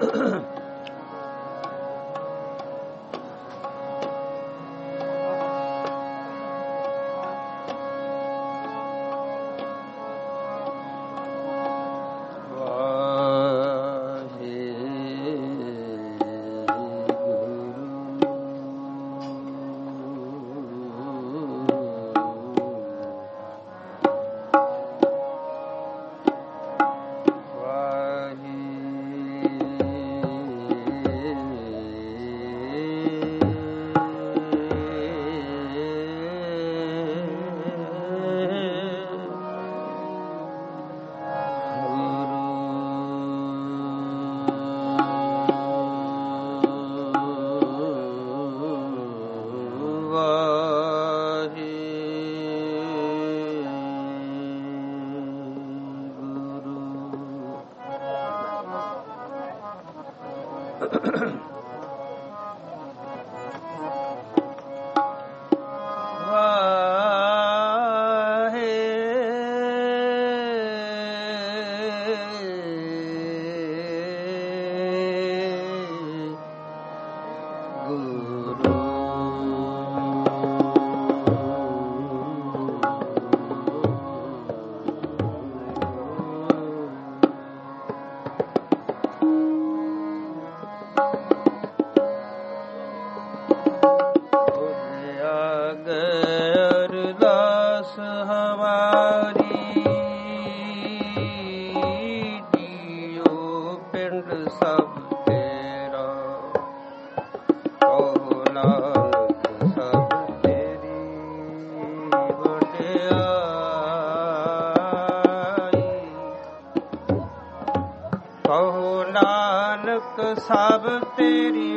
ਸਭ ਤੇਰੀ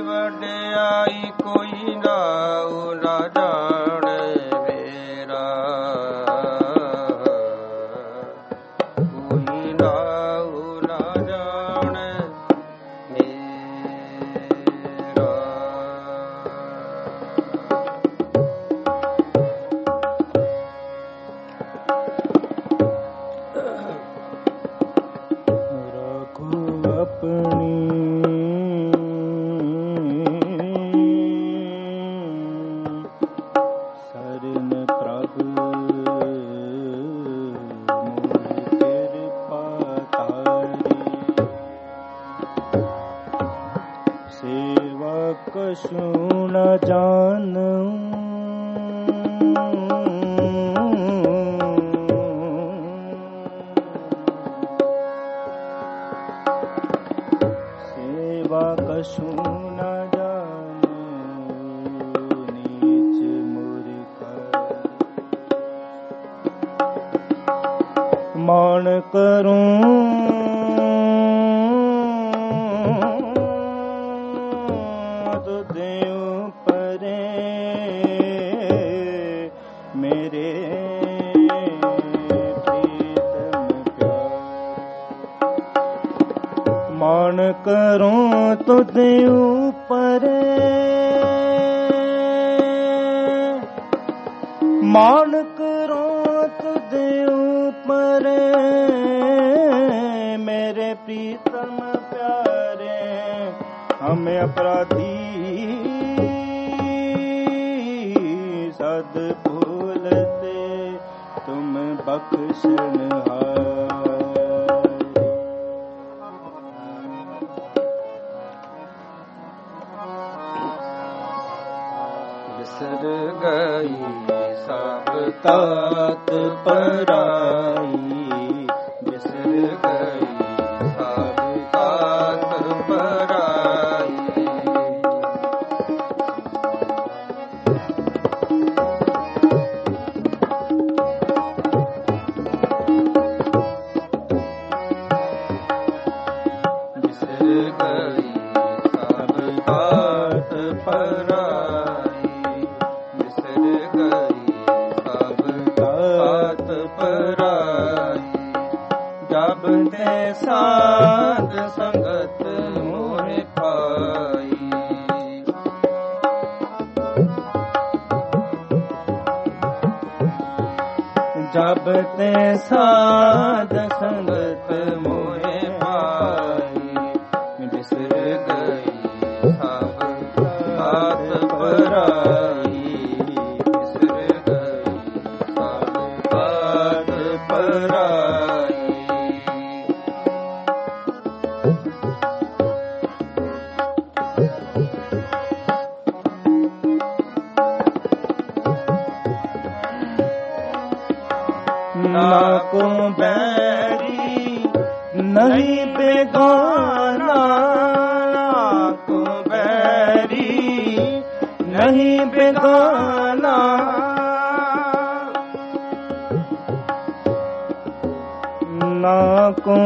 ਵਡਿਆਈ, ਕੋਈ ਨਾਉ ਨਾ ਜਾਣੇ ਮੇਰਾ, ਕੋਈ ਨਾਉ ਨਾ ਜਾਣੇ ਮੇਰਾ। ਰੱਖੋ ਆਪਣੀ ਕਛੂ ਨ ਜਾਣੂੰ, ਸੇਵਾ ਕਛੂ ਨ ਜਾਣੂੰ, ਨੀਚ ਮੂਰਖ ਮਾਣ ਕਰੂੰ, ਮਾਣ ਕਰੂੰ ਤੁਧੇ ਉਪਰ, ਮਾਣ ਕਰੂੰ ਤੁਧੇ ਉਪਰ, ਮੇਰੇ ਪ੍ਰੀਤਮ ਪਿਆਰੇ ਹਮ ਅਪਰਾਧੀ ਸਦ ਭੂਲਤੇ ਤੁਮ ਬਖਸ਼ਨਹਾਰ। ਬਿਸਰ ਗਈ ਸਭ ਤਾਤ ਪਰਾਈ, ਬਿਸਰ ਗਈ ਸਭ ਤਾਤ ਪਰਾਈ, ਬਿਸਰ ਗਈ ਸਭ ਤਾਤ ਪਰਾਈ, ਜਬ ਤੇ ਸਾਧ ਸੰਗਤ ਮੋਹਿ ਪਾਈ, ਜਬ ਤੇ ਸਾਧ ਸੰਗਤ ਮੋਹਿ ਪਾਈ, ਬਿਸਰ ਨਾ ਕੋ ਬੈਰੀ ਨਹੀਂ ਬੇਗਾਨਾ, ਨਾ ਕੋ ਬੈਰੀ ਨਹੀਂ ਬੇਗਾਨਾ, ਨਾ ਕੋ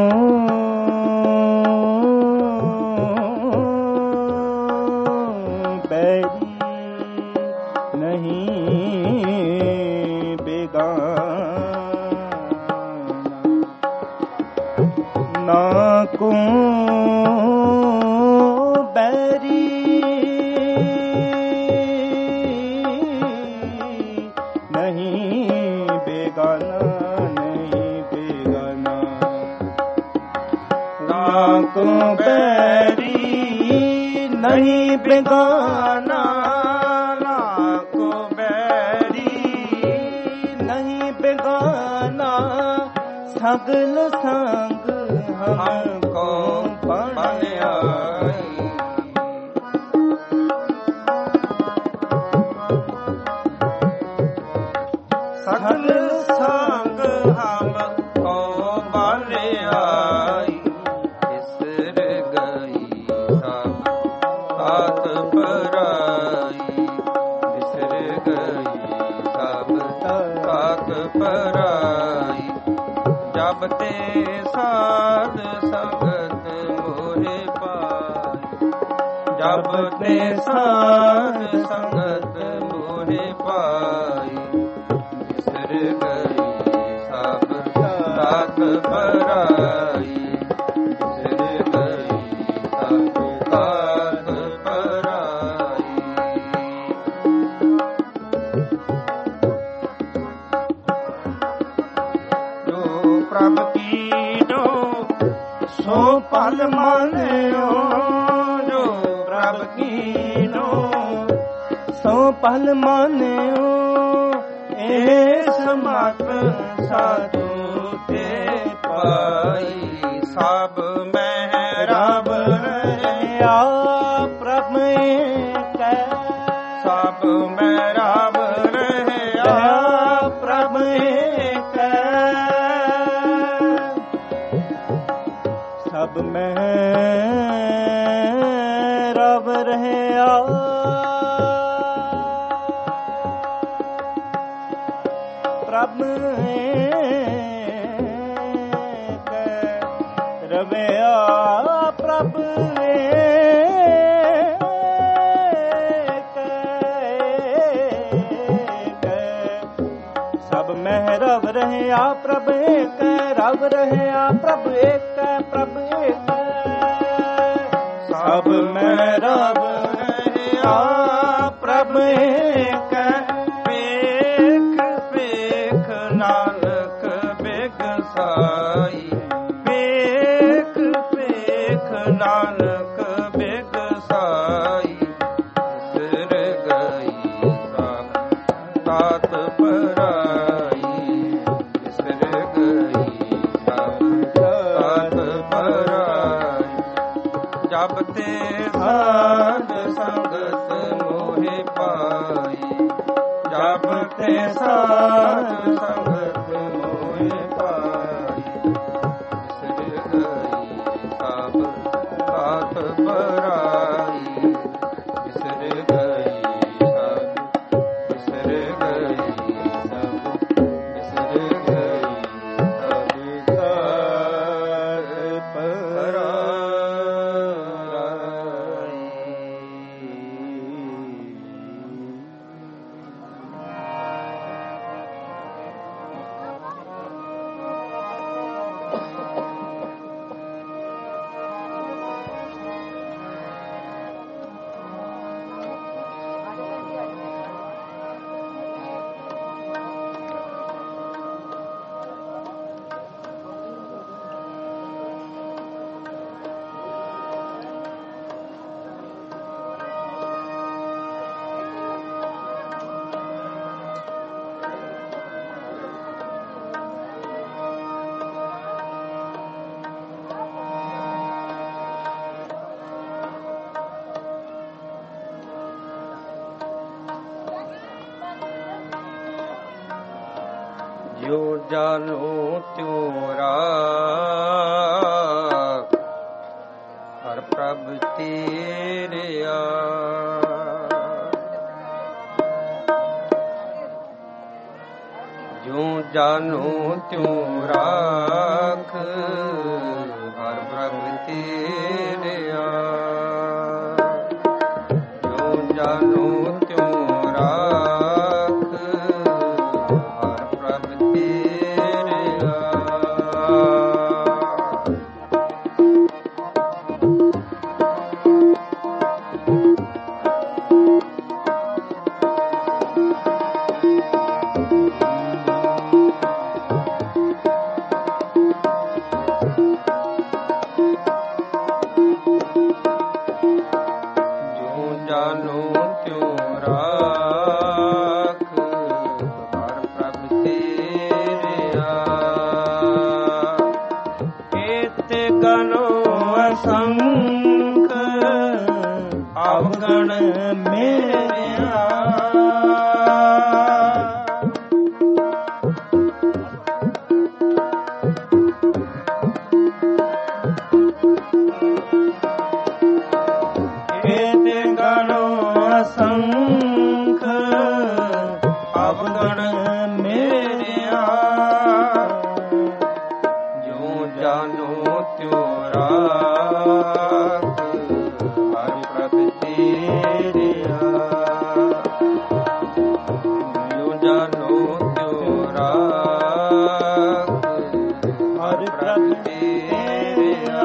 ਬੈਰੀ ਨਹੀਂ ਬੇਗਾਨਾ, ਨਾ ਕੋ ਬੈਰੀ ਨਹੀਂ ਬੇਗਾਨਾ, ਨਹੀਂ ਬੇਗਾਨਾ, ਨਾ ਕੋ ਬੈਰੀ ਨਹੀਂ ਬੇਗਾਨਾ, ਨਾ ਕੋ ਬੈਰੀ ਨਹੀਂ ਬੇਗਾਨਾ, ਸਗਲ ਸੰਗ ਹਮਕੋ ਬਣਿਆ, ਸਗਲ ਸੰਗ ਹਮਕੋ ਬਣਿਆ, ਵਿਸਰ ਗਈ ਸਭ ਬਾਤ ਪਰਾਈ, ਵਿਸਰ ਗਈ ਸਭ ਬਾਤ ਪਰਾਈ, ਜਬ ਤੇ ਸਾਧ ਸੰਗਤ ਮੋਹਿ ਪਾਈ, ਜਬ ਤੇ ਸਾਧ ਸੰਗਤ ਮੋਹਿ ਪਾਈ, ਵਿਸਰ ਗਈ ਸਭ ਬਾਤ ਪਰਾਈ, ਵਿਸਰ ਗਈ ਸਭ ਬਾਤ ਪਰਾਈ। ਜੋ ਪ੍ਰਭ ਕੀਨੋ ਸੋ ਪਲ ਮਾਨਿਓ, ਜੋ ਪ੍ਰਭ ਕੀਨੋ ਸੋ ਪਲ ਮਾਨਿਓ, ਇਹ ਸਮਤ ਸਾਧੂ ਤੇ ਪਾਈ, ਸਭ ਮਹਿ ਰਬ ਰਹਿਆ ਪ੍ਰਭ ਕੈ, ਸਭ ਮਹਿ ਰਬ ਰਹਿਆ ਪ੍ਰਭ ਕੈ, ਸਭ ਮਹਿ ਰਬ ਰਹਿਆ ਪ੍ਰਭ ਕੈ, ਰਵਿਆ ਪ੍ਰਭ ਸਭ ਮਹਿ ਰਵ ਰਹਿਆ ਪ੍ਰਭ ਏਕ, ਰਵ ਰਹਿਆ ਪ੍ਰਭ ਏਕ, ਪ੍ਰਭ ਏਕ, ਸਭ ਮਹਿ ਰਵ ਰਹਿਆ ਪ੍ਰਭ ਏਕ, ਵੇਖ ਵੇਖ ਨਾਨਕ ਬਿਗਸਾਈ, ਵੇਖ ਵੇਖ ਨਾਨਕ ਬਿਗਸਾਈ, ਵਿਸਰ ਗਈ ਸਭ ਬਾਤ ਪਰਾਈ, ਵਿਸਰ ਗਈ ਸਭ ਬਾਤ ਪਰਾਈ, ਜਬ ਤੇ ਸਾਧ ਸੰਗਤ ਮੋਹਿ ਪਾਈ, ਜਬ ਤੇ ਸਾਧ ਸੰਗਤ ਮੋਹਿ ਪਾਈ, ਵਿਸਰ ਗਈ ਸਭ ਬਾਤ ਪਰਾਈ, ਵਿਸਰ ਗਈ ਸਭ, ਵਿਸਰ ਗਈ ਸਭ, ਵਿਸਰ ਗਈ ਸਭ ਬਾਤ ਪਰਾਈ। ਜੋ ਜਾਨੋ ਤਿਉ ਰਾਖ ਹਰ ਪ੍ਰਭ ਤੇਰਿਆ। ਜੋ ਜਾਨੋ ਤਿਉ ਰਾਖ ਹਰ ਪ੍ਰਭ ਤੇਰਿਆ। ਜੋ ਜਾਨੋ ਤਿਉ ਰਾਖ ਹਰ ਪ੍ਰਭ ਤੇਰਿਆ। ਜਾਨੋ ਤਿਉ ਰਾਖ ਹਰ ਪ੍ਰਭ ਤੇਰਿਆ। ਏਤੇ ਗਨੋ ਅਸੰਖ ਅਵਗਣ ਮੇਰਿਆ। ਸੰਖ ਅਵਗਣ ਮੇਰਿਆ। ਜੋ ਜਾਨੋ ਤਿਉ ਰਾਖ ਹਰ ਪ੍ਰਭ ਤੇਰਿਆ। ਜੋ ਜਾਨੋ ਤਿਉ ਰਾਖ ਹਰ ਪ੍ਰਭ ਤੇਰਿਆ।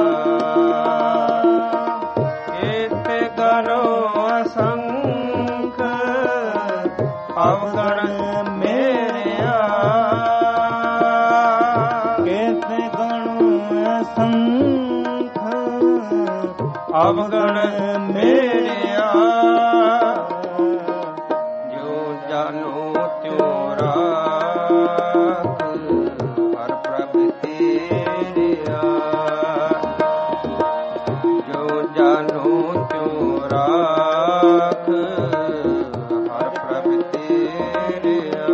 ਏਤੇ ਗਨੋ ਅਸੰਖ ਅਵਗਣ ਮੇਰਿਆ। ਕੇਤੇ ਗਣੁ ਅਸੰਖ ਅਵਗਣ ਮੇਰਿਆ। ਜੋ ਜਾਨੋ ਤਿਉ ਰਾਖ ਹਰ ਪ੍ਰਭ ਤੇਰਿਆ। ਜੋ ਜਾਨੋ ਤਿਉ ਰਾਖ ਹਰ ਪ੍ਰਭ ਤੇਰਿਆ।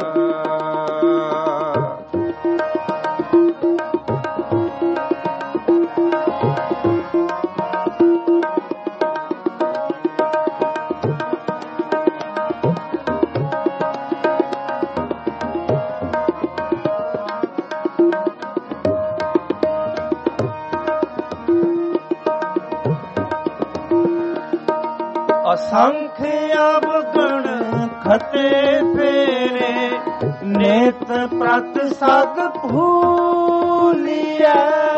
ਅਸੰਖ ਅਵਗਣ ਖਤੇ ਫੇਰੇ ਨੇਤ ਪ੍ਰਤ ਸਦ ਭੂਲਿਆ।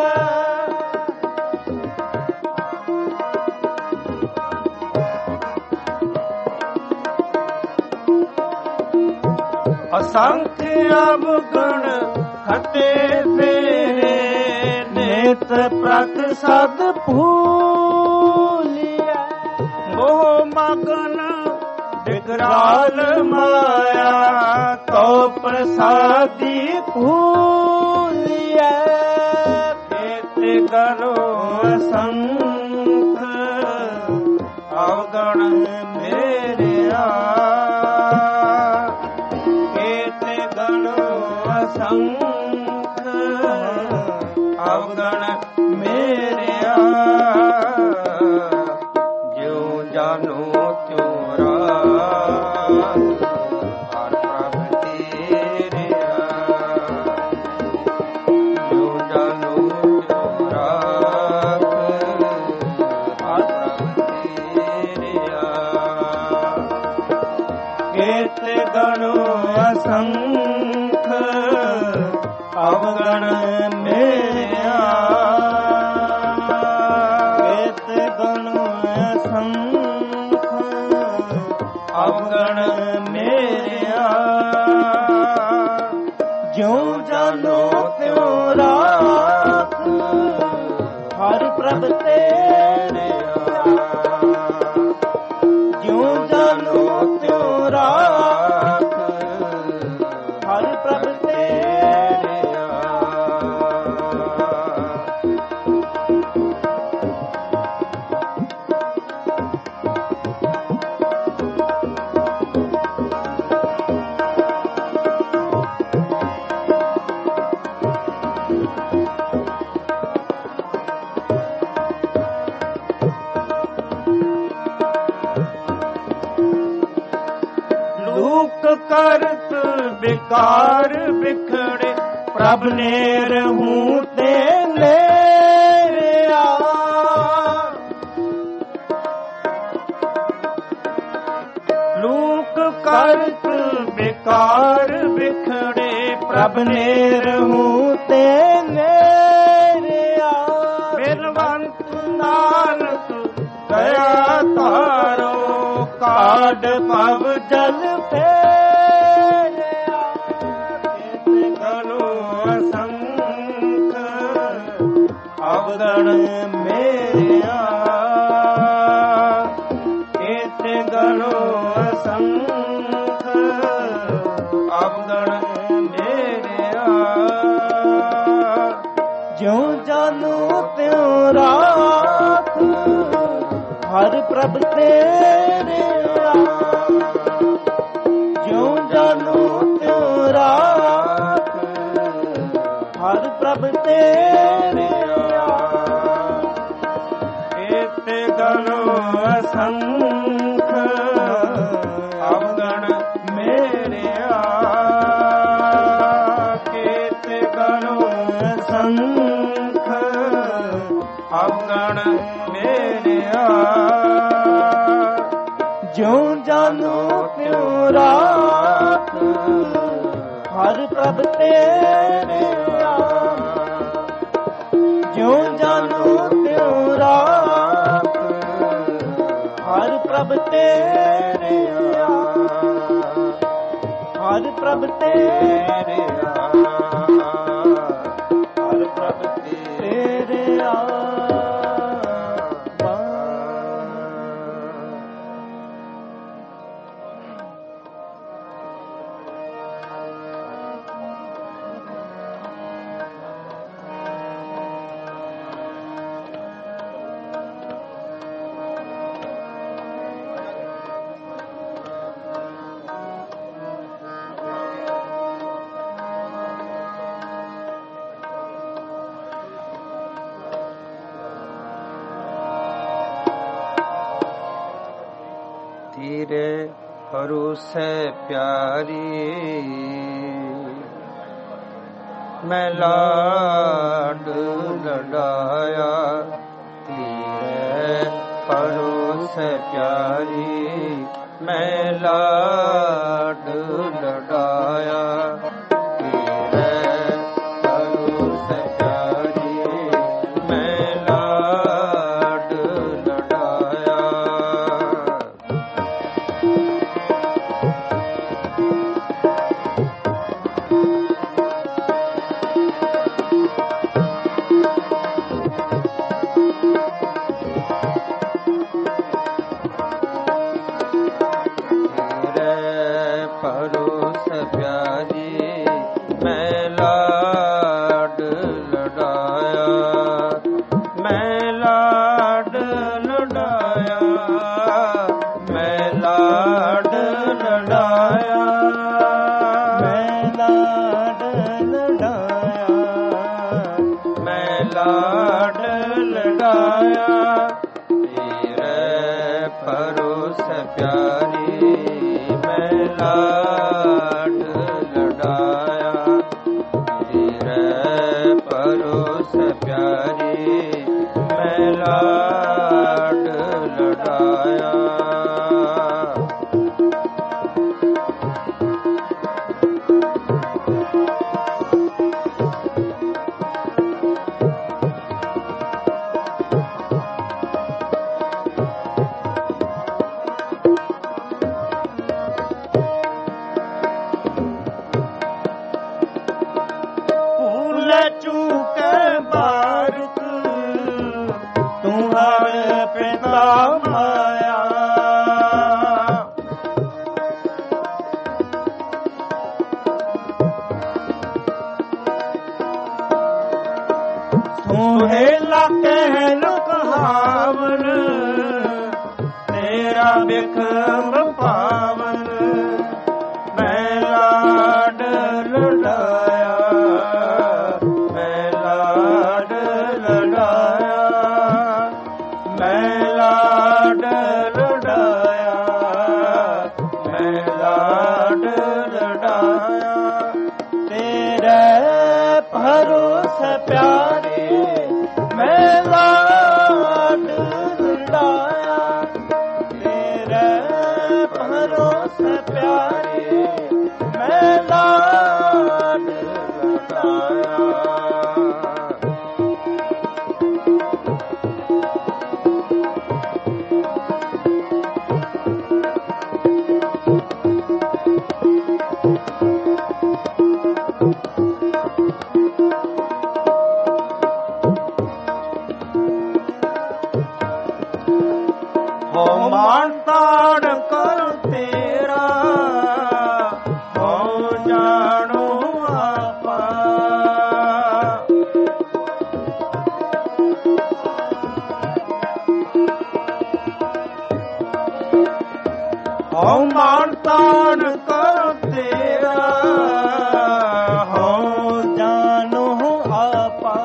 ਅਸੰਖ ਅਵਗਣ ਖਤੇ ਫੇਰੇ ਨੇਤ ਪ੍ਰਤ ਸਦ ਭੂਲਿਆ। ਮੋਹ ਮਗਨ ਵਿਕਰਾਲ ਮਾਇਆ ਤੋ ਪ੍ਰਸਾਦੀ ਭੂਲਿਆ। ਕੇਤੇ ਗਨੋ ਅਸੰਖ ਅਵਗਣ ਮੇਰਿਆ। ਕੇਤੇ ਗਨੋ ਅਸੰਖ ਅਵਗਣ ਮੇਰਿਆ। ਜੋ ਜਾਨੋ ਤਿਉ ਰਾਖ ਹਰ ਪ੍ਰਭ ਤੇਰਿਆ। ਜੋ ਜਾਨੋ ਤਿਉ ਰਾਖ ਹਰ ਪ੍ਰਭ ਤੇਰਿਆ। ਕੇਤੇ ਗਣੋ ਅਸੰਖ ਅਵਗਣ ਮੇਰਿਆ। ਕੇਤੇ ਗਣੋ ਅਸੰਖ ਅਵਗਣ ਮੇਰਿਆ। ਜੋ ਜਾਨੋ ਤਿਉ ਰਾਖ ਹਰ ਪ੍ਰਭ ਤੇਰਿਆ। ਜੋ ਜਾਨੋ ਤਿਉ ਰਾਖ ਹਰ ਪ੍ਰਭ ਤੇਰਿਆ। ਬਿਖੜੇ ਪ੍ਰਭ ਨੇਰ ਹੂੰ ਤੇ ਨੇਰਿਆ ਲੂਕ ਕਰਤ ਬੇਕਾਰ ਬਿਖੜੇ ਪ੍ਰਭ ਨੇਰ ਹੂੰ ਤੇ ਨੇਰਿਆ ਬਿਰਵੰਤ ਨਾਨਕ ਦਇਆ ਤਾਰੋ ਕਾਢ ਭਵ ਜਲ ਫੇਰਿਆ ਕਿਸ ਗਲੋ ਅਸੰਖ ਅਵਗਣ ਮੇਰਿਆ ਕਿਸ ਗਲੋ ਅਸੰਖ ਅਵਗਣ ਮੇਰਿਆ ਜਿਉ ਜਾਨੋ ਤਿਉ ਰਾਖ ਹਰ ਪ੍ਰਭ ਤੇਰਿਆ ਜਿਉ ਜਾਨੋ ਤਿਉ ਰਾਖ ਹਰ ਪ੍ਰਭ ਤੇਰਿਆ ਇਤੇ ਗਲੋ ਅਸੰਖ ਅਵਗਣ ਮੇਰਿਆ ਕਿਤੇ ਗਲੋ ਅਸੰਖ ਅਵਗਣ ਮੇਰਿਆ ਜਿਉ ਜਾਨੋ ਤਿਉ ਰਾਖ ਹਰ ਪ੍ਰਭ ਤੇਰਿਆ ਜਿਉ ਜਾਨੋ ਤਿਉ ਰਾਖ ਹਰ ਪ੍ਰਭ ਤੇਰਿਆ ਹਰ ਪ੍ਰਭ ਤੇਰਿਆ ਹਰ ਪ੍ਰਭ ਤੇਰਿਆ ਧੀਰੇ ਭਰੋਸੇ ਪਿਆਰੀ ਮੈਂ ਲਾਡ ਲਡਾਇਆ ਧੀਰੇ ਭਰੋਸੇ ਪਿਆਰੀ ਮੈਂ ਲਾਡ ਲਡਾਇਆ ਧੀਰੇ ਭਰੋਸੇ ਪਿਆਰੀ ਮੈਂ ਲਾਡ ਲਡਾਇਆ ਭਰੋਸ ਪਿਆਰੀ ਮੈਂ ਲਾਡ ਲਡਾਇਆ ਮੈਂ ਲਾਡ ਲਡਾਇਆ ਮੈਂ ਲਾਡ ਲਡਾਇਆ ਮੈਂ ਲਾਡ ਲਡਾਇਆ ਮੈਂ ਲਾਡ ਲਡਾਇਆ ਤੇਰੇ ਭਰੋਸ ਪਿਆਰੀ ਮੈਂ ਲਾਡ ਲਡਾਇਆ ਤੇਰੇ ਭਰੋਸ ਪਿਆਰੀ ਮੈਂ ਲਾਡ ਲਡਾਇਆ ਚੂਕੇ ਬਾਰਕ ਤੂੰ ਹਰ ਪਿਤਾ ਮਾਇਆ ਸੋਹੇਲਾ ਕਹਿ ਕਹਾਵਨ ਤੇਰਾ ਬਿਖਮ ਪਾਵਨ ਮੈਂ ਲਾਡ ਲਡਾਇਆ ਭਰੋਸੇ ਪਿਆਰੇ ਮੈਂ ਲਾਡ ਲਡਾਇਆ ਤੇਰੇ ਭਰੋਸੇ ਪਿਆਰੇ ਮੈਂ ਲਾਡ ਲਡਾਇਆ ਮਾਨ ਤਾੜ ਕਰ ਤੇਰਾ ਹੋ ਜਾਣੋ ਆਪਾ ਹੋ ਮਾਨ ਤਾੜ ਕਰ ਤੇਰਾ ਹੋ ਜਾਣੋ ਆਪਾ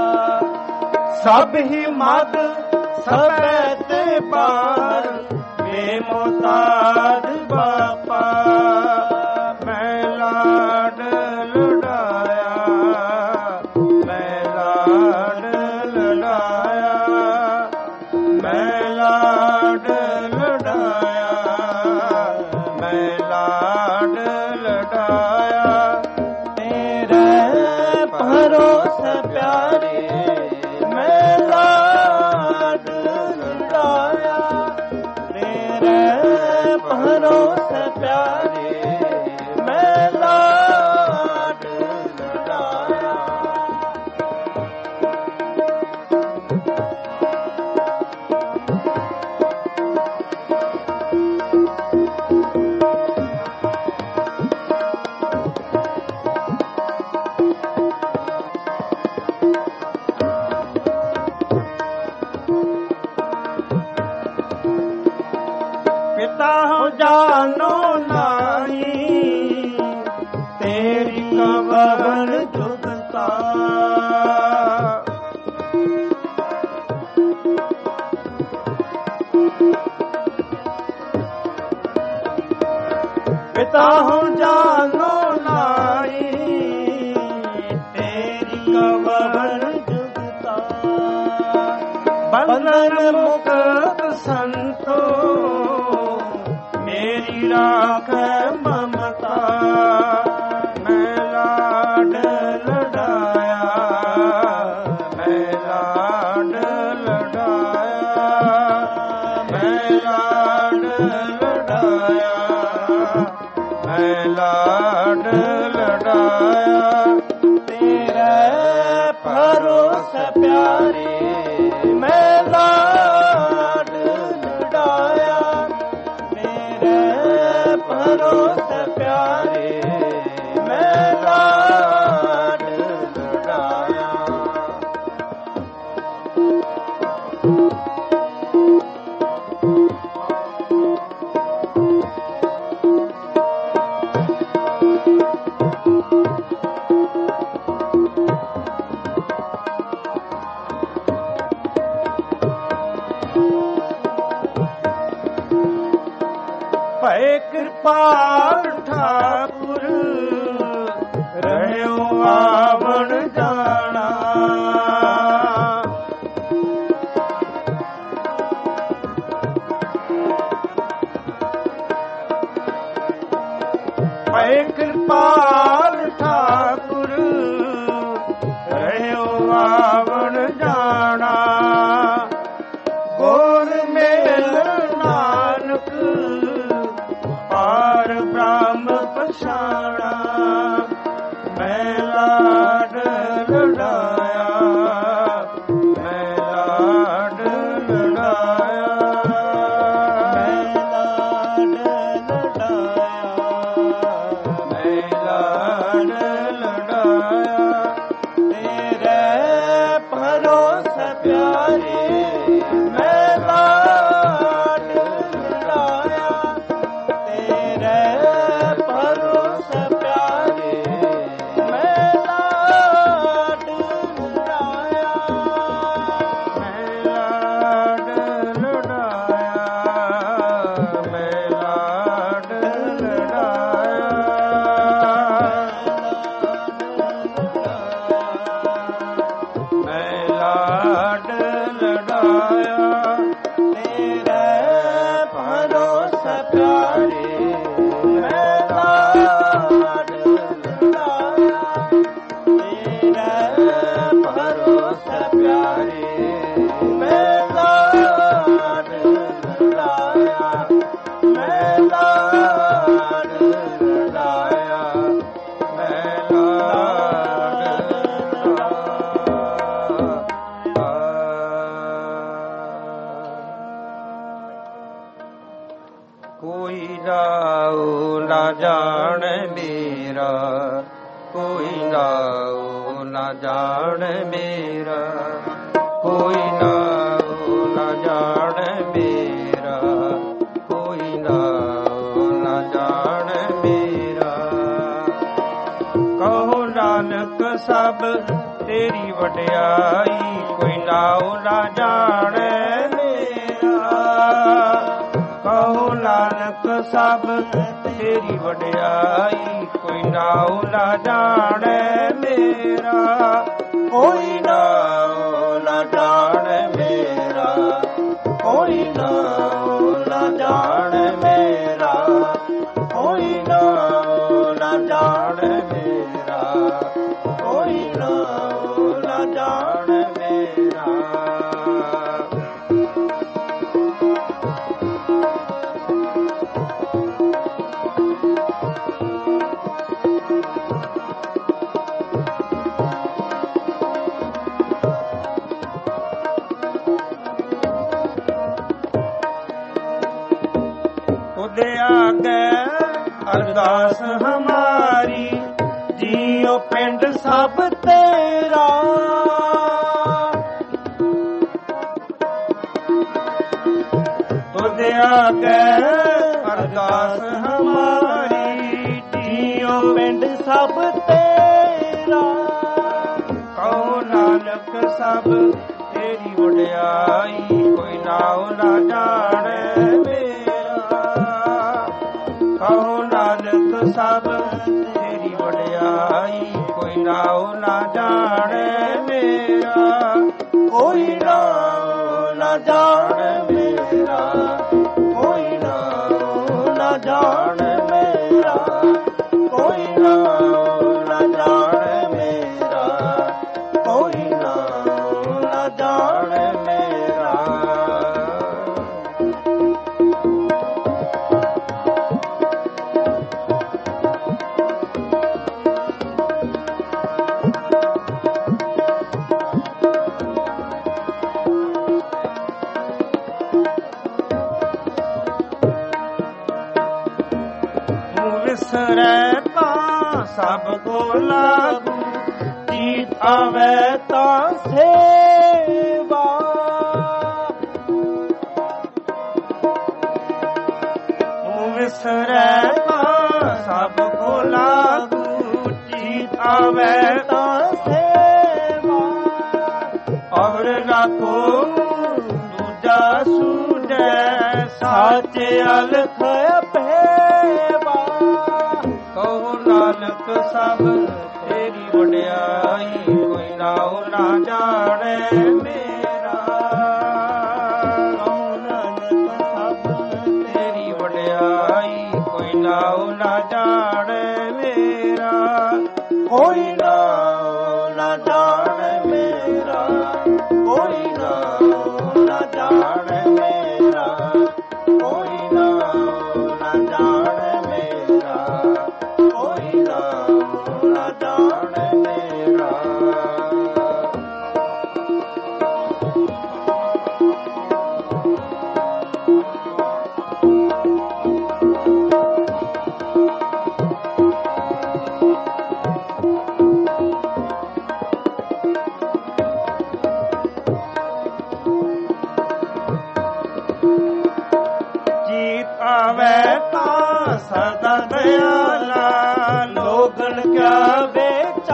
ਸਭ ਹੀ ਮਦ ਸਭੈ ਤੇ ਪਾਰ ਬੇਮੁਤਾਦ ਬਾਪਾ ਮੈਂ ਲਾਡ ਲਡਾਇਆ ਮੈਂ ਲਾਡ ਲਡਾਇਆ ਮੈਂ ਲਾਡ ਲਡਾਇਆ ਮੈਂ ਲਾਡ ਲਡਾਇਆ ਤੇਰੇ ਭਰੋਸੇ ਪਿਆਰੇ ਮੈਂ ਲਾਡ ਲਡਾਇਆ ਤੇਰੇ ਭਰੋਸੇ ਪਿਆਰੇ ਮੈਂ ਲਾਡ ਲਡਾਇਆ ਪਿਤਾ ਹੋ ਜਾਨੋ ਨਾਹੀ ਤੇਰੀ ਕਬਰ ਜੁਗਤਾ ਪਿਤਾ ਹੋ ਜਾਨੋ ਨਾਹੀ ਤੇਰੀ ਕਬਰ ਜੁਗਤਾ ਬੰਧਨ ਮੁਕਤ ਸੰਤੋ ਮੇਰੀ ਰਾਖ ਮਮਤਾ ਮੈਂ ਲਾਡ ਲਡਾਇਆ ਮੈਂ ਲਾਡ ਲਡਾਇਆ ਮੈਂ ਲਾਡ ਲਡਾਇਆ ਮੈਂ ਲਾਡ ਲਡਾਇਆ ਤੇਰੇ ਭਰੋਸੇ ਪਿਆਰੇ ਮੈਂ ਲਾਡ ਲਡਾਇਆ ਭਰੋਸੇ ਪਿਆਰੇ ਮੈਂ ਲਾਡ ਲਡਾਇਆ ਭੈ ਕਿਰਪਾਲ ਠਾਕੁਰ ਰਹਿਓ ਆਵਣ ਜਾਣਾ ਭੈ ਕਿਰਪਾਲ ਠਾਕੁਰ ਰਹਿਓ ਆਵਣ ਜਾਣਾ ਗੁਰ ਮੇਲ ਨਾਨਕ ਪਾਰ ਬ੍ਰਹਮ ਪਛਾਣਾ ਮੈਂ ਲਾਡ ਲਡਾਇਆ ਮੈਂ ਲਾਡ ਲਡਾਇਆ ਮੈਂ ਲਾਡ ਲਡਾਇਆ ਮੈਂ ਲਾਡ ਲਡਾਇਆ ਤੇਰੇ ਭਰੋਸੇ ਪਿਆਰੇ ਮੈਂ ਲਾਡ ਲਡਾਇਆ ਤੇਰੇ ਭਰੋਸੇ ਪਿਆਰੇ ਮੈਂ ਨਾਉ ਨਾ ਜਾਣੈ ਮੇਰਾ, ਕੋਈ ਨਾਉ ਨਾ ਜਾਣੈ ਮੇਰਾ, ਕੋਈ ਨਾਉ ਨਾ ਜਾਣੈ ਮੇਰਾ। ਕਹੋ ਨਾਨਕ ਸਭ ਤੇਰੀ ਵਡਿਆਈ, ਕੋਈ ਨਾਉ ਨਾ ਜਾਣੈ ਮੇਰਾ। ਕਹੋ ਨਾਨਕ ਸਭ ਤੇਰੀ ਵਡਿਆਈ, ਕੋਈ ਨਾਉ ਨਾ ਜਾਣੈ ਮੇਰਾ, ਕੋਈ ਨਾਉ ਨਾ ਜਾਣੈ ਮੇਰਾ, ਕੋਈ ਨਾਉ ਨਾ ਜਾਣੈ ਮੇਰਾ, ਕੋਈ ਨਾਉ ਨਾ ਜਾਣੈ ਮੇਰਾ, ਕੋਈ ਨਾਉ ਨਾ ਜਾਣੈ ਮੇਰਾ। ਅਰਦਾਸ ਹਮਾਰੀ, ਜੀਉ ਪਿੰਡ ਸਭ ਤੇਰਾ। ਤੁਧ ਆਗੇ ਅਰਦਾਸ ਹਮਾਰੀ, ਜੀਉ ਪਿੰਡ ਸਭ ਤੇਰਾ। ਕਹੋ ਨਾਨਕ ਸਭ ਤੇਰੀ ਵਡਿਆਈ, ਕੋਈ ਨਾਉ ਨਾ ਜਾਣੈ ਮੇਰਾ। ਕਹੋ ਨਾਨਕ ਸਭ ਤੇਰੀ ਵਡਿਆਈ, ਕੋਈ ਨਾਉ ਨਾ ਜਾਣੈ ਮੇਰਾ, ਕੋਈ ਨਾਉ ਨਾ ਜਾਣੈ ਮੇਰਾ, ਕੋਈ ਨਾਉ ਨਾ ਜਾਣੈ ਮੇਰਾ, ਕੋਈ ਨਾਉ ਨਾ ਜਾਣੈ ਮੇਰਾ, ਕੋਈ ਨਾਉ ਨਾ ਜਾਣੈ ਮੇਰਾ। ਵਿਸਰੈ ਤਾਂ ਸਭ ਕੋ ਲਾਗੂ, ਜੀਤ ਆਵੈ ਤਾਂ ਸੇਵਾ। ਵਿਸਰੈ ਤਾਂ ਸਭ ਕੋ ਲਾਗੂ, ਜੀਤ ਆਵੈ ਤਾਂ ਸੇਵਾ। ਔਰ ਰਾਖੋ ਦੂਜਾ ਸੂਝੈ, ਸਾਚੇ ਅਲਖ ਭੇਵਾ। ਕਹੋ ਨਾਨਕ ਸਭ ਤੇਰੀ ਵਡਿਆਈ, ਕੋਈ ਨਾਉ ਨਾ ਜਾਣੈ ਮੇਰਾ। ਕਹੋ ਨਾਨਕ ਸਭ ਤੇਰੀ ਵਡਿਆਈ, ਕੋਈ ਨਾਉ ਨਾ ਜਾਣੈ ਮੇਰਾ, ਕੋਈ ਨਾਉ ਨਾ ਜਾਣੈ ਮੇਰਾ, ਕੋਈ ਨਾਉ ਨਾ ਜਾਣੈ ਮੇਰਾ, ਕੋਈ ਨਾਉ ਨਾ ਜਾਣੈ ਮੇਰਾ, ਕੋਈ ਨਾਉ ਨਾ ਜਾਣੈ ਮੇਰਾ। ਜੀਤ ਆਵੈ ਤਾਂ ਸਦਾ ਦਇਆਲਾ, ਲੋਗਨ ਕਿਆ ਵਿਚਾਰੇ।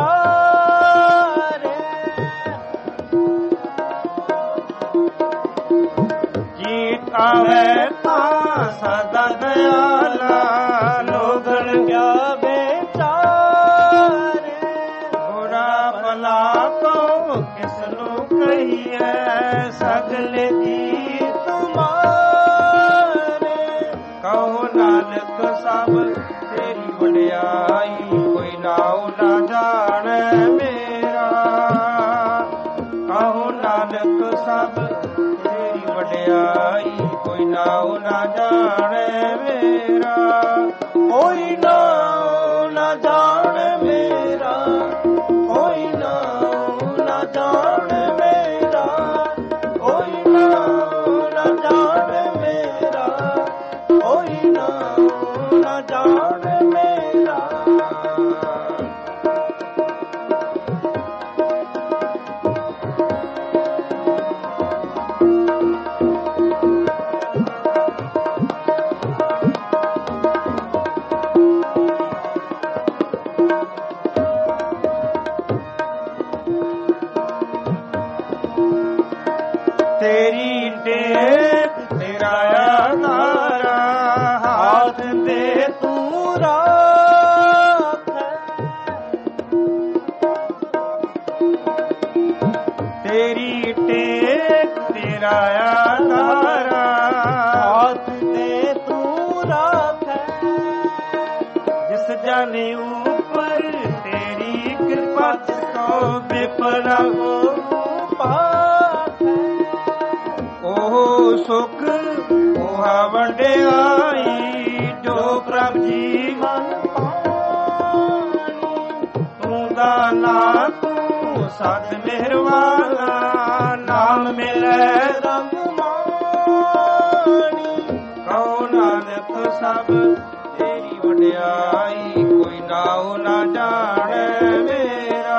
ਜੀਤ ਆਵੈ ਤਾਂ ਸਦਾ ਦਇਆਲਾ, ਲੋਗਨ ਕਿਆ ਵਿਚਾਰੇ। ਬੁਰਾ ਭਲਾ ਕਉ ਕਿਸ ਨੂੰ ਕਹੀਐ, ਸਗਲੇ ਜੀ ਤੁਮਾਰੇ। ਕਹੋ ਨਾਨਕ ਸਭ ਤੇਰੀ ਵਡਿਆਈ, ਕੋਈ ਨਾਉ ਨਾ ਜਾਣੈ ਮੇਰਾ। ਕਹੋ ਨਾਨਕ ਸਭ ਤੇਰੀ ਵਡਿਆਈ, ਕੋਈ ਨਾਉ ਨਾ ਜਾਣੈ ਮੇਰਾ, ਕੋਈ ਨਾਉ ਨਾ ਜਾਣੈ ਮੇਰਾ, ਕੋਈ ਨਾਉ ਨਾ ਜਾਣੈ ਮੇਰਾ, ਕੋਈ ਨਾਉ ਤੇਰੀ ਟੇਕ ਤੇਰਾ ਆਧਾਰਾ, ਹਾਥ ਤੇ ਤੂੰ ਰਾਖੈ ਜਿਸ ਜਾਣੇ ਉਪਰ ਤੇਰੀ ਕਿਰਪਾ, ਸੋ ਬਿਪਨਾ ਪਾਖੈ। ਉਹ ਸੁਖ ਉਹ ਵੰਡਿਆਈ, ਜੋ ਪ੍ਰਭ ਜੀ ਮਨ ਤੂੰ ਦਾਨਾ ਤੂੰ ਸਤ ਮਿਹਰਵਾਨਾ, ਨਾਮ ਮਿਲੈ ਰੰਗ ਮਾਣੀ। ਕਉ ਨਾਨਕ ਸਭ ਤੇਰੀ ਵਡਿਆਈ, ਕੋਈ ਨਾਉ ਨਾ ਜਾਣੈ ਮੇਰਾ।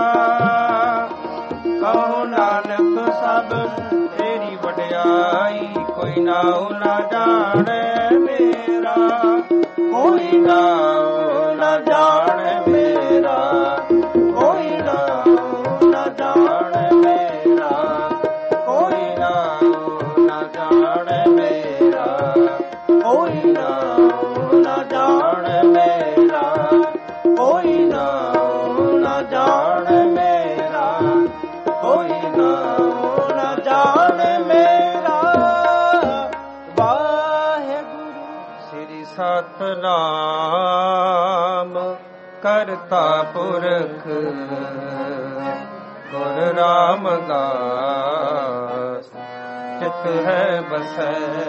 ਕਉ ਨਾਨਕ ਸਭ ਤੇਰੀ ਵਡਿਆਈ, ਕੋਈ ਨਾਉ ਨਾ ਜਾਣੈ ਮੇਰਾ। ਕੋਈ ਨਾਉ ਨਾ ਜਾਣੈ ਮੇਰਾ, ਕੋਈ ਨਾਉ ਨਾ ਜਾਣੈ ਮੇਰਾ, ਕੋਈ ਨਾਉ ਨਾ ਜਾਣੈ ਮੇਰਾ, ਕੋਈ ਨਾਉ ਨਾ ਜਾਣੈ ਮੇਰਾ, ਕੋਈ ਨਾਉ ਨਾ ਜਾਣੈ ਮੇਰਾ, ਕੋਈ ਨਾਉ ਨਾ ਜਾਣੈ ਮੇਰਾ। ਵਾਹਿਗੁਰੂ ਸ੍ਰੀ ਸਤਨਾਮ ਕਰਤਾ ਪੁਰਖ ਗੁਰ ਰਾਮਦਾਸ, ਚਿਤ ਹੈ ਬਸੈ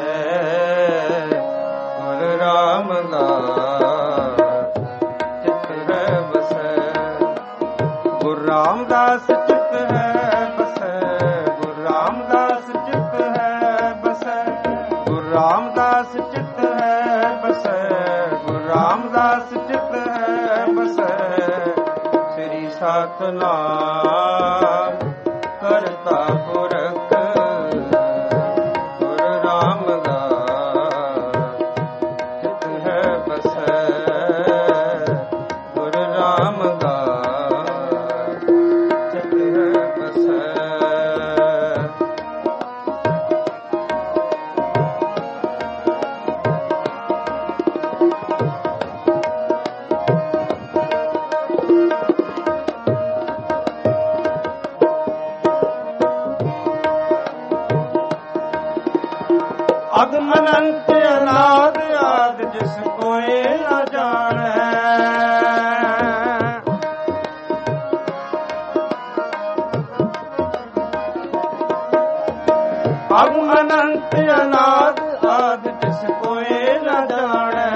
ਗੁਰ ਰਾਮਦਾਸ, ਚਿਤ ਹੈ ਬਸੈ ਗੁਰ ਰਾਮਦਾਸ, ਚਿਤ ਹੈ ਬਸੈ ਗੁਰ ਰਾਮਦਾਸ, ਚਿਤ ਹੈ ਬਸੈ ਗੁਰ ਰਾਮਦਾਸ, ਚਿਤ ਹੈ ਬਸੈ ਗੁਰ ਰਾਮਦਾਸ, ਚਿਤ ਹੈ ਬਸੈ। ਸ੍ਰੀ ਸਤਨਾਮ ਕਰਤਾ ਪੁਰਖ ਗੁਰ ਰਾਮਦਾਸ, ਚਿਤ ਹੈ ਬਸੈ ਗੁਰ ਰਾਮਦਾਸ, ਚਿਤ ਹੈ ਬਸੈ। ਅਗਮ ਅਨੰਤ ਅਨਾਦ ਆਦ, ਜਿਸ ਕੋਏ ਨਾ ਜਾਣੈ। ਅਗਮ ਅਨੰਤ ਅਨਾਦ ਆਦ, ਜਿਸ ਕੋਏ ਨਾ ਜਾਣੈ।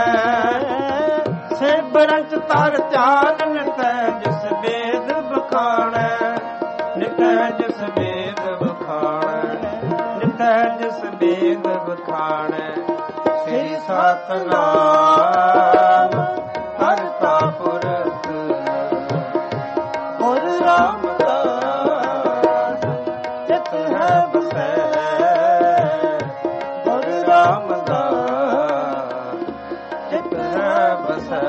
ਸੇ ਬਰੰਚ ਤਰ ਧਿਆਨ ਨਿਤੈ, ਜਿਸ ਵੇਦ ਬਖਾਣੈ। ਨਿਤੈ ਜਿਸ ਵੇਦ ਬਖਾਣੈ, ਨਿਤੈ ਜਿਸ ਵੇਦ ਬਖਾਣੈ। ਸ੍ਰੀ ਸਤਨਾਮ ਕਰਤਾ ਪੁਰਖ ਗੁਰ ਰਾਮਦਾਸ, ਚਿਤ ਹੈ ਬਸੈ ਗੁਰ ਰਾਮਦਾਸ, ਚਿਤ ਹੈ ਬਸੈ।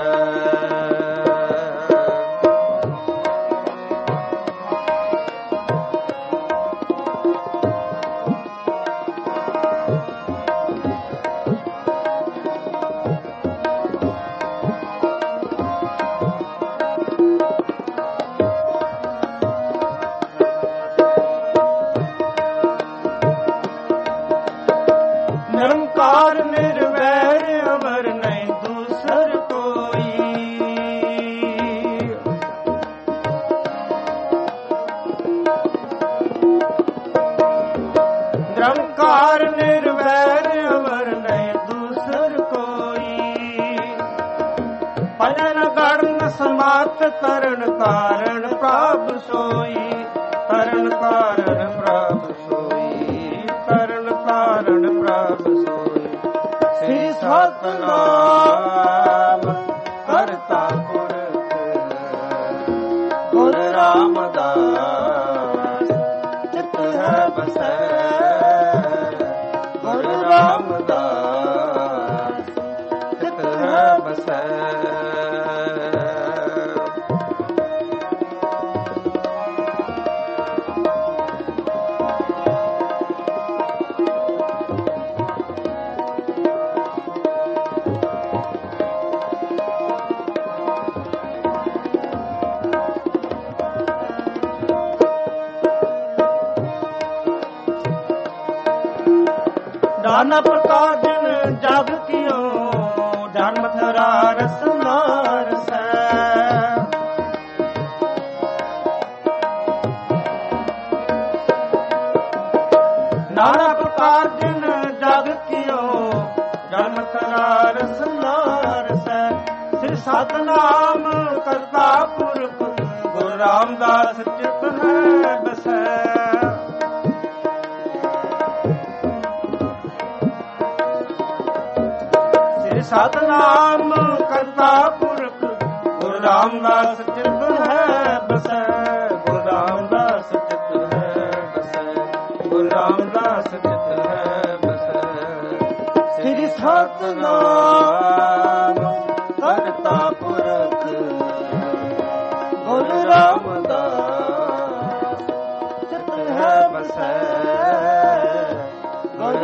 ਨਿਰੰਕਾਰ ਨਿਰਵੈਰ ਅਵਰ ਨਹੀਂ ਦੂਸਰ ਕੋਈ। ਨਿਰੰਕਾਰ ਨਿਰਵੈਰ ਅਵਰ ਨਹੀਂ ਦੂਸਰ ਕੋਈ। ਭਜਨ ਗੜਨ ਸਮਾਤ ਤਰਨ ਤਾਰਨ ਪ੍ਰਭ ਸੋਈ। ਤਰਨ ਤਾਰਨ ਪ੍ਰਭ ਸੋਈ, ਤਰਨ ਤਾਰਨ ਪ੍ਰਭ ਸੋਈ। ਸ੍ਰੀ ਸਤਨਾਮ ਕਰਤਾ ਪੁਰਖ ਗੁਰ ਰਾਮਦਾਸ, ਚਿਤ ਹੈ ਬਸੈ ਗੁਰ ਰਾਮਦਾਸ, ਚਿਤ ਹੈ ਬਸੈ। नाना प्रकार दिन जग कियो, जन्म थरा रसना रसै। नाना प्रकार दिन जग कियो, जन्म थरा रसना रसै। श्री सतनाम करता पुरख, गुरु रामदास चित है बसै। श्री सतनाम करता पुरख, गुरु रामदास चित है बसै। गुरु रामदास चित है बसै। गुरु रामदास चित है बसै। श्री सतनाम करता पुरख, गुरु रामदास चित है बसै। गुरु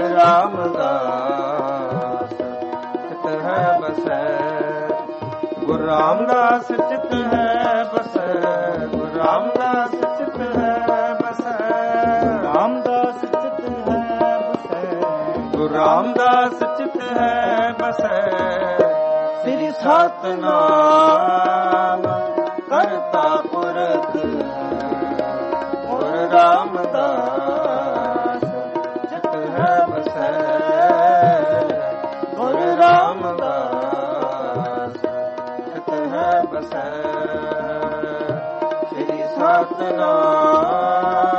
रामदास चित है बसै। गुरु रामदास चित है बसै। गुरु रामदास चित है बसै। रामदास चित है बसै। गुरु रामदास चित है बसै। श्री सतनाम करता पुरख, गुरु रामदास चित है बसै। गुरु रामदास चित है बसै। श्री सतनाम